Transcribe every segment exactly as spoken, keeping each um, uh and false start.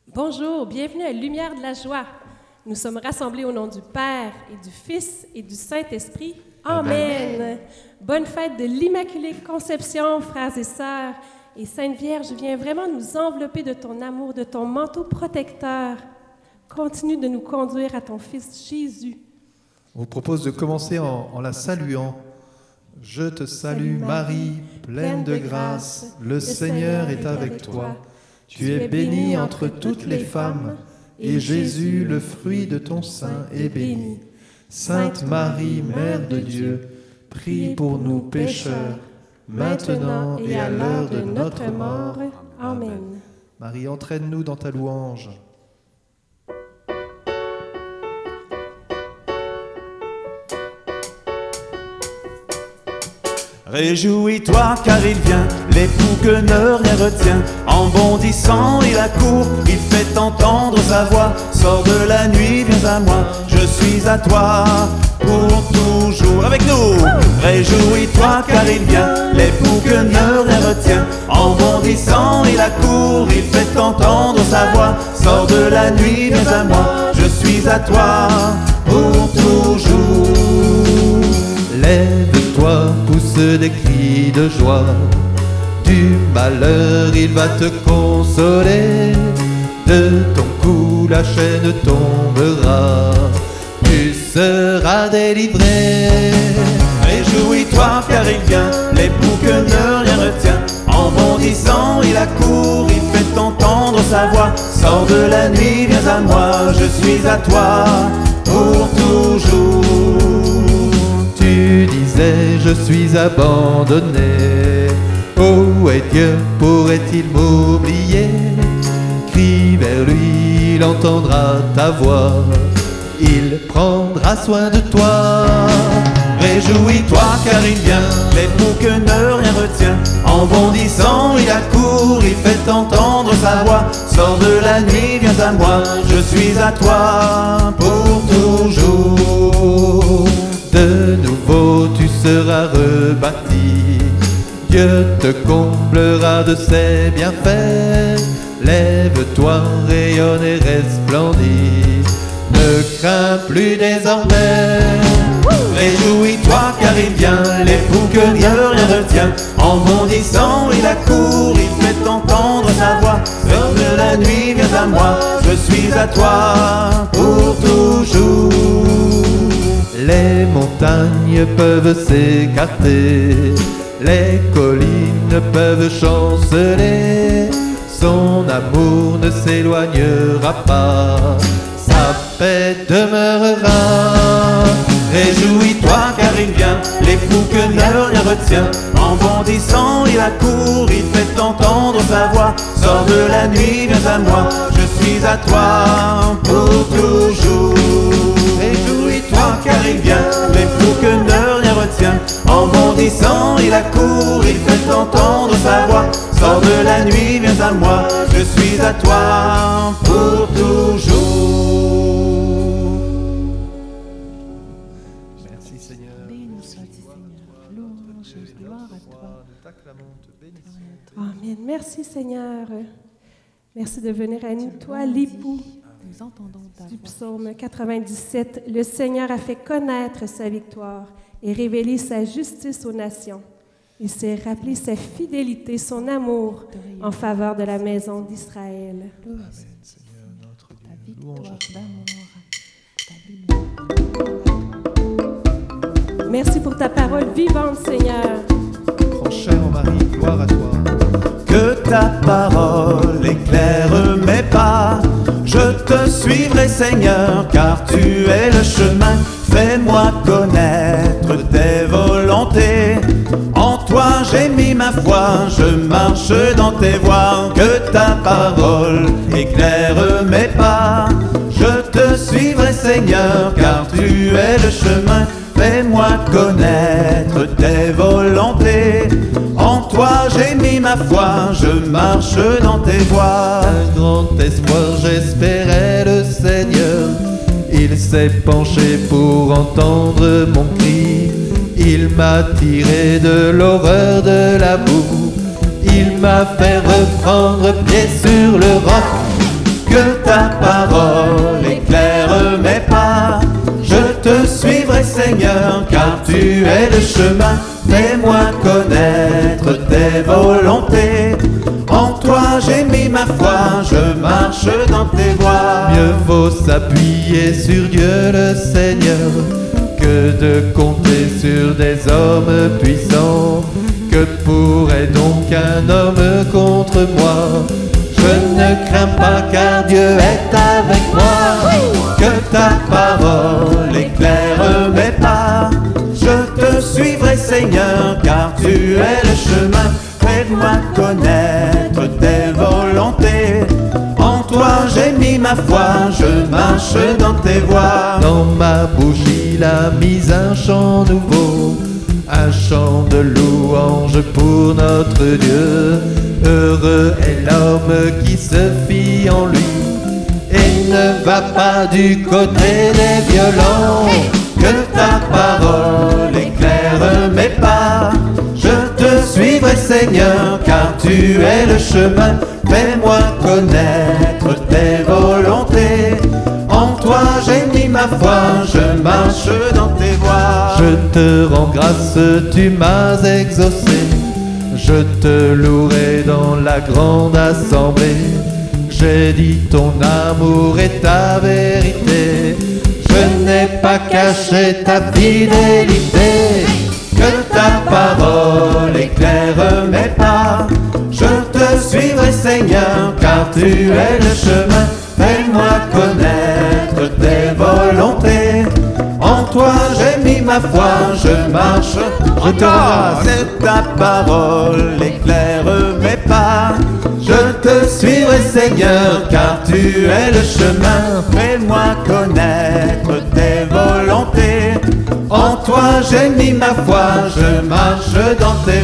Bonjour, bienvenue à Lumière de la joie. Nous sommes rassemblés au nom du Père et du Fils et du Saint-Esprit. Amen. Amen. Bonne fête de l'Immaculée Conception, frères et sœurs. Et Sainte Vierge, viens vraiment nous envelopper de ton amour, de ton manteau protecteur. Continue de nous conduire à ton Fils Jésus. On vous propose de commencer en, en la saluant. Je te salue Marie, pleine de grâce, le Seigneur est avec toi. Tu es bénie entre toutes les femmes, et Jésus, le fruit de ton sein, est béni. Sainte Marie, Mère de Dieu, prie pour nous pécheurs, maintenant et à l'heure de notre mort. Amen. Marie, entraîne-nous dans ta louange. Réjouis-toi car il vient, l'époux que ne rien retient. En bondissant il accourt, il fait entendre sa voix. Sors de la nuit, viens à moi, je suis à toi pour toujours. Avec nous, réjouis-toi car il vient, l'époux que ne rien retient. En bondissant il accourt, il fait entendre sa voix. Sors de la nuit, viens à moi, je suis à toi pour toujours. Lève-toi, pousse des cris de joie. Du malheur, il va te consoler. De ton cou, la chaîne tombera. Tu seras délivré. Réjouis-toi car il vient, l'époux que ne rien retient. En bondissant, il accourt, il fait entendre sa voix. Sors de la nuit, viens à moi, je suis à toi pour toujours. Tu disais, je suis abandonné. Où est Dieu, pourrait-il m'oublier? Crie vers lui, il entendra ta voix. Il prendra soin de toi. Réjouis-toi car il vient, l'époux que ne rien retient. En bondissant, il accourt, il fait entendre sa voix. Sors de la nuit, viens à moi, je suis à toi pour toujours. De nouveau tu seras rebâti, Dieu te comblera de ses bienfaits. Lève-toi, rayonne et resplendis, ne crains plus désormais. Réjouis-toi car il vient, l'époux que ne rien retient. En bondissant il accourt, il fait entendre sa voix. Sors de la nuit, viens à moi, je suis à toi pour toujours. Les montagnes peuvent s'écarter, les collines peuvent chanceler. Son amour ne s'éloignera pas, sa paix demeurera. Réjouis-toi car il vient, l'époux que ne rien retient. En bondissant il accourt, il fait entendre sa voix. Sors de la nuit, viens à moi, je suis à toi pour toujours. Réjouis-toi car il vient, l'époux que ne rien retient. En bondissant il accourt, il fait entendre sa voix. Sors de la nuit, viens à moi, je suis à toi pour toujours. Merci Seigneur. Béni sois-tu Seigneur, louange et gloire à toi. Nous t'acclamons, te bénissons. Amen. Merci Seigneur. Merci de venir à nous, toi l'époux. Nous entendons ta Du voix. psaume quatre-vingt-dix-sept, le Seigneur a fait connaître sa victoire et révélé sa justice aux nations. Il s'est rappelé sa fidélité, son amour en faveur de la maison d'Israël. Amen Seigneur, notre Ta Dieu. Louange victoire d'amour, ta lumière. Merci pour ta parole vivante, Seigneur. Prends chair en Marie, gloire à toi. Que ta parole éclaire mes pas. Je te suivrai Seigneur, car tu es le chemin. Fais-moi connaître tes volontés. En toi j'ai mis ma foi, je marche dans tes voies. Que ta parole éclaire mes pas. Je te suivrai Seigneur, car tu es le chemin. Fais-moi connaître tes volontés. En toi j'ai mis ma foi, je marche dans tes voies. Un grand espoir, j'espérais le Seigneur. Il s'est penché pour entendre mon cri. Il m'a tiré de l'horreur de la boue. Il m'a fait reprendre pied sur le roc. que ta parole éclaire mes pas. Je te suivrai Seigneur, car tu es le chemin. Fais-moi connaître tes volontés. En toi j'ai mis ma foi, je marche dans tes voies. Mieux vaut s'appuyer sur Dieu le Seigneur que de compter sur des hommes puissants. Que pourrait donc un homme contre moi? Je ne crains pas car Dieu est avec moi. Que ta parole éclaire mes pas. Je te suivrai Seigneur, car tu es le chemin. Fais-moi connaître tes volontés. En toi j'ai mis ma foi, je marche dans tes voies. Dans ma bouche il a mis un chant nouveau, un chant de louange pour notre Dieu. Heureux est l'homme qui se fie en lui et ne va pas du côté des violents. Que ta parole éclaire mes pas. Je te suivrai Seigneur, car tu es le chemin. Fais-moi connaître tes volontés. En toi j'ai mis ma foi, je marche dans tes voies. Je te rends grâce, tu m'as exaucé. Je te louerai dans la grande assemblée. J'ai dit ton amour et ta vérité. Je n'ai pas caché ta fidélité. Que ta parole éclaire mes pas. Je te suivrai Seigneur, car tu es le chemin. Fais-moi connaître tes volontés. En toi j'ai mis ma foi, je marche. Je te rends que ta parole éclaire mes pas. Je te suivrai Seigneur, car tu es le chemin. Fais-moi connaître tes volontés. En toi j'ai mis ma foi, je marche dans tes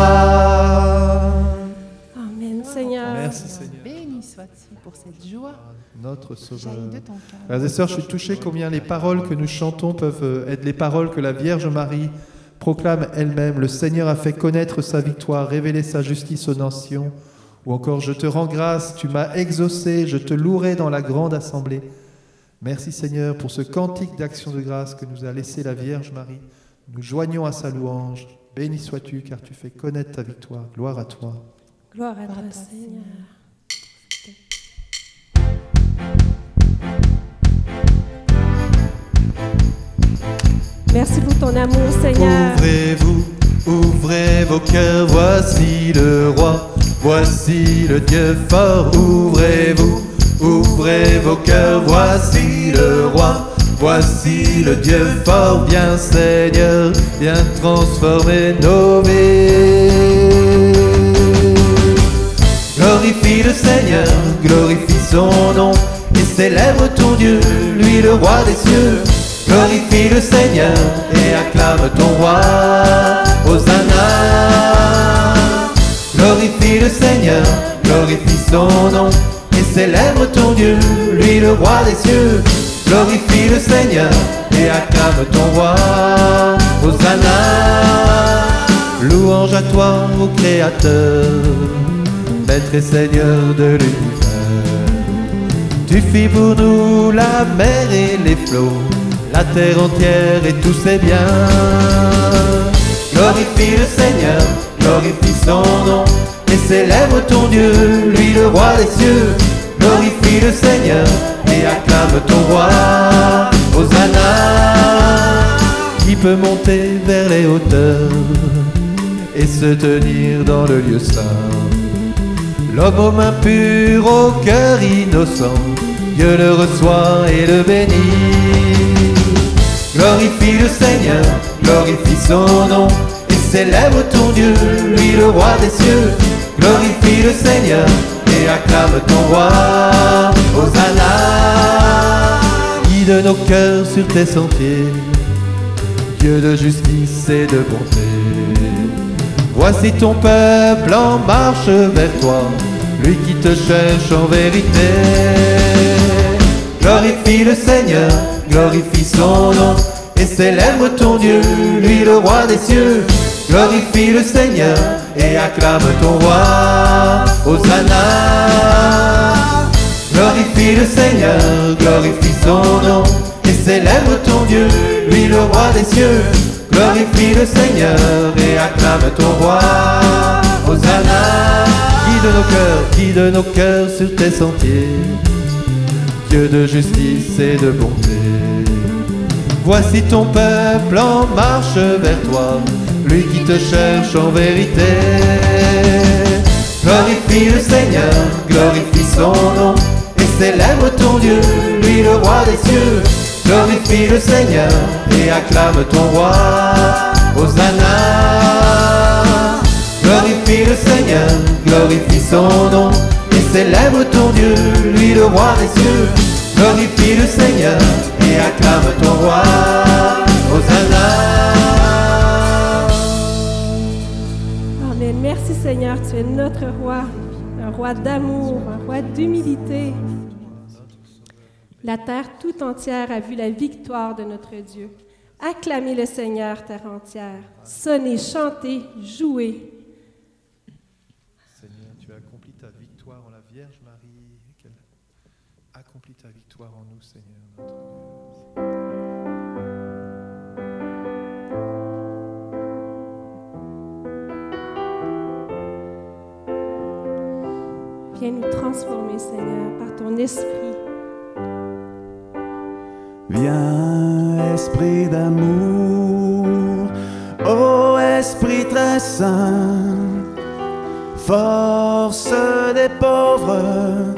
voies. Amen, Seigneur. Merci Seigneur. Béni sois-tu pour cette joie Notre Sauveur. jaillie de ton cœur. Frères et sœurs, je suis touché combien les paroles que nous chantons peuvent être les paroles que la Vierge Marie proclame elle-même. Le Seigneur a fait connaître sa victoire, révélé sa justice aux nations. Ou encore, je te rends grâce, tu m'as exaucé, je te louerai dans la grande assemblée. Merci Seigneur pour ce cantique d'action de grâce que nous a laissé la Vierge Marie. Nous joignons à sa louange. Béni sois-tu car tu fais connaître ta victoire. Gloire à toi. Gloire à Gloire toi, à toi, Seigneur. Merci pour ton amour, Seigneur. Ouvrez-vous, ouvrez vos cœurs, voici le roi, voici le Dieu fort. Ouvrez-vous, ouvrez vos cœurs, voici le roi, voici le Dieu fort. Viens Seigneur, viens transformer nos vies. Glorifie le Seigneur, glorifie son nom, et célèbre ton Dieu, lui le roi des cieux. Glorifie le Seigneur et acclame ton roi, Hosanna. Glorifie le Seigneur, glorifie son nom, et célèbre ton Dieu, lui le roi des cieux. Glorifie le Seigneur et acclame ton roi, Hosanna. Louange à toi, ô Créateur, Maître et Seigneur de l'univers. Tu fis pour nous la mer et les flots, la terre entière et tous ses biens. Glorifie le Seigneur, glorifie son nom, et célèbre ton Dieu, lui le roi des cieux. Glorifie le Seigneur et acclame ton roi, Hosanna. Qui peut monter vers les hauteurs et se tenir dans le lieu saint? L'homme aux mains pures, au cœur innocent, Dieu le reçoit et le bénit. Glorifie le Seigneur, glorifie son nom, et célèbre ton Dieu, lui le roi des cieux. Glorifie le Seigneur et acclame ton roi, Hosanna. Guide nos cœurs sur tes sentiers, Dieu de justice et de bonté. Voici ton peuple en marche vers toi, lui qui te cherche en vérité. Glorifie le Seigneur, glorifie son nom, et célèbre ton Dieu, lui le roi des cieux. Glorifie le Seigneur et acclame ton roi, Hosanna. Glorifie glorifie son nom et célèbre ton Dieu, lui le roi des cieux. Glorifie le Seigneur et acclame ton roi. Hosanna. Guide nos cœurs, guide nos cœurs sur tes sentiers, Dieu de justice et de bonté. Voici ton peuple en marche vers toi, lui qui te cherche en vérité. Glorifie le Seigneur, glorifie son nom et célèbre ton Dieu, lui le roi des cieux. Glorifie le Seigneur et acclame ton roi. Hosanna. Glorifie le Seigneur, glorifie son nom et célèbre ton Dieu, lui le roi des cieux. Glorifie le Seigneur et acclame ton roi. Hosanna. Amen. Merci Seigneur, tu es notre roi, un roi d'amour, un roi d'humilité. La terre tout entière a vu la victoire de notre Dieu. Acclamez le Seigneur, terre entière. Sonnez, chantez, jouez. Seigneur, tu as accompli ta victoire en la Vierge Marie, qu'elle accomplit ta victoire en nous, Seigneur, notre Dieu. Viens nous transformer, Seigneur, par ton esprit. Viens, Esprit d'amour, ô Esprit très saint, force des pauvres,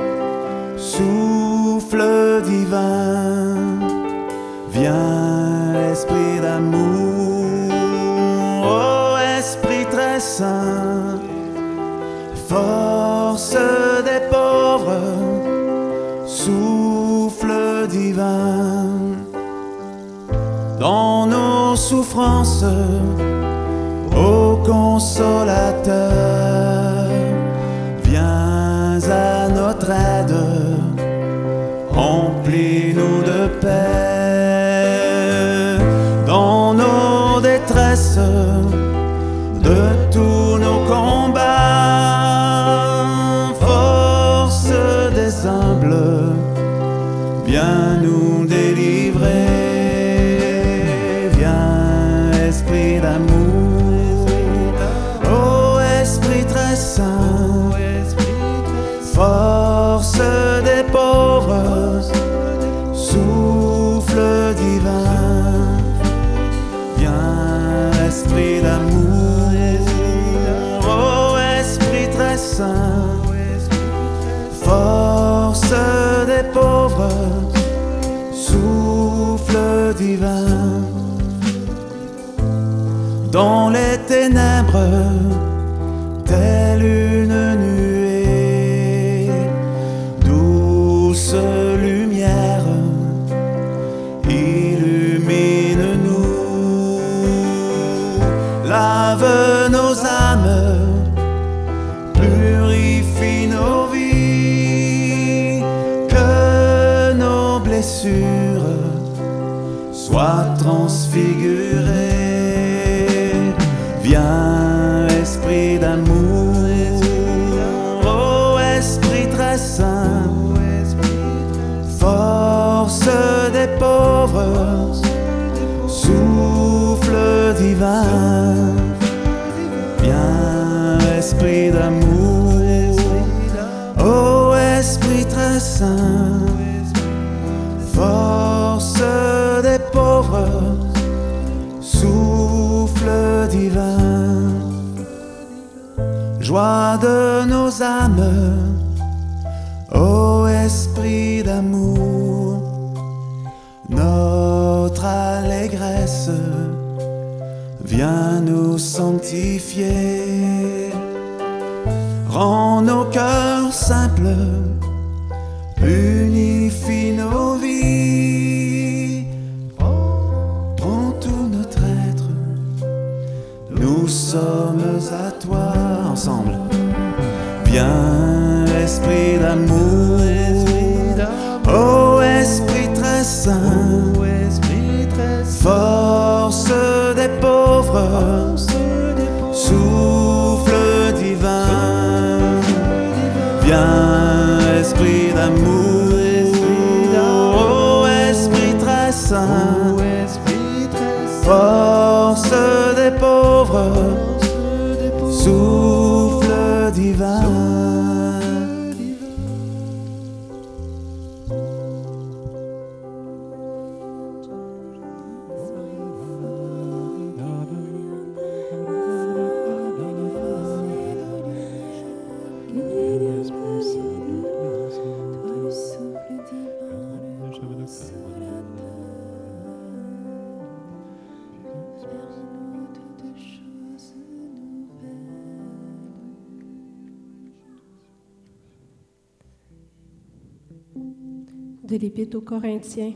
souffle divin. Viens, Esprit d'amour, ô Esprit très saint, force des pauvres, souffle divin. Dans nos souffrances, ô consolateur, viens à notre aide, remplis-nous de paix. Dans nos détresses, de tous nos combats, force des humbles, viens nous délivrer. Esprit d'amour, ô Esprit très saint, force des pauvres, souffle divin. Viens, Esprit d'amour, ô Esprit très saint, force des pauvres, souffle divin. Dans les ténèbres, telle une nuée, douce lumière, illumine-nous, lave nos âmes, purifie nos vies, que nos blessures soient transfigurées. Viens, Esprit d'amour, ô Esprit très saint, force des pauvres, souffle divin. Viens, Esprit d'amour, ô Esprit très saint, force des pauvres, souffle divin. Joie de nos âmes, ô Esprit d'amour, notre allégresse, viens nous sanctifier. Rends nos cœurs simples, unifie nos vies. Prends tout notre être, nous sommes à toi. Ensemble, viens, Esprit d'amour, ô Esprit très saint, force des pauvres, souffle divin. Viens, Esprit d'amour, de l'Épître aux Corinthiens.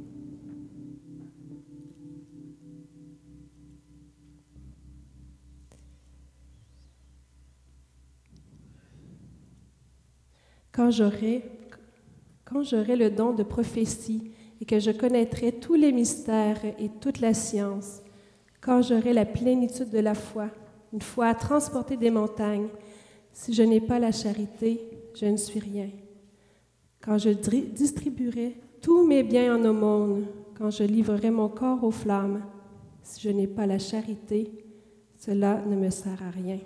Quand j'aurai, quand j'aurai le don de prophétie et que je connaîtrai tous les mystères et toute la science, quand j'aurai la plénitude de la foi, une foi à transporter des montagnes, si je n'ai pas la charité, je ne suis rien. Quand je distribuerai tous mes biens en aumône, quand je livrerai mon corps aux flammes, si je n'ai pas la charité, cela ne me sert à rien.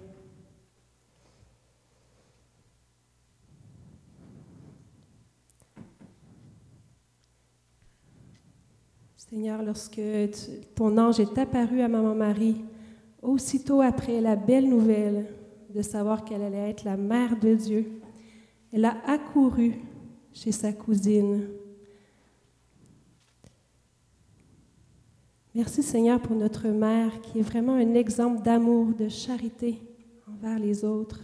Seigneur, lorsque tu, ton ange est apparu à Maman Marie, aussitôt après la belle nouvelle de savoir qu'elle allait être la mère de Dieu, elle a accouru chez sa cousine. Merci Seigneur pour notre mère qui est vraiment un exemple d'amour, de charité envers les autres.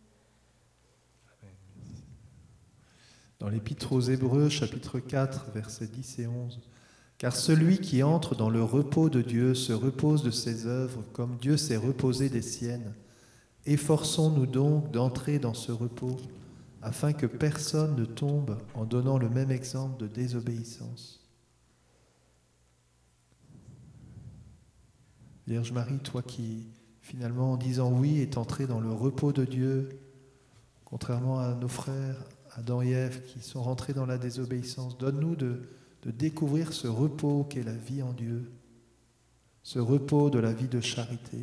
Dans l'Épître aux Hébreux, chapitre quatre, versets dix et onze, « Car celui qui entre dans le repos de Dieu se repose de ses œuvres comme Dieu s'est reposé des siennes. Efforçons-nous donc d'entrer dans ce repos, afin que personne ne tombe en donnant le même exemple de désobéissance. » Vierge Marie, toi qui, finalement, en disant oui, est entrée dans le repos de Dieu, contrairement à nos frères Adam et Ève qui sont rentrés dans la désobéissance, donne-nous de de découvrir ce repos qu'est la vie en Dieu, ce repos de la vie de charité.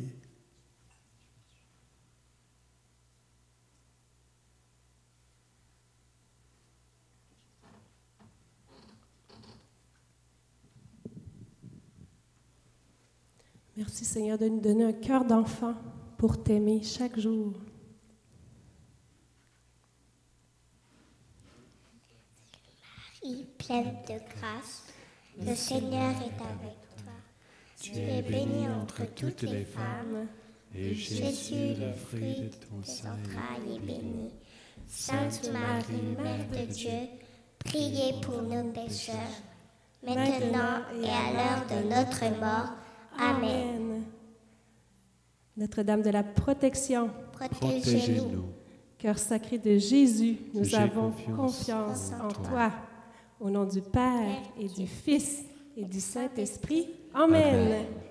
Merci Seigneur de nous donner un cœur d'enfant pour t'aimer chaque jour. Pleine de grâce, le Seigneur est avec toi. Tu es bénie entre toutes les femmes, et Jésus, le fruit de tes entrailles, est béni. Sainte Marie, Mère de Dieu, priez pour nos pécheurs, maintenant et à l'heure de notre mort. Amen. Notre-Dame de la protection, protégez-nous. Cœur sacré de Jésus, nous J'ai avons confiance confiance en toi. Au nom du Père et du Fils et du Saint-Esprit. Amen. Amen.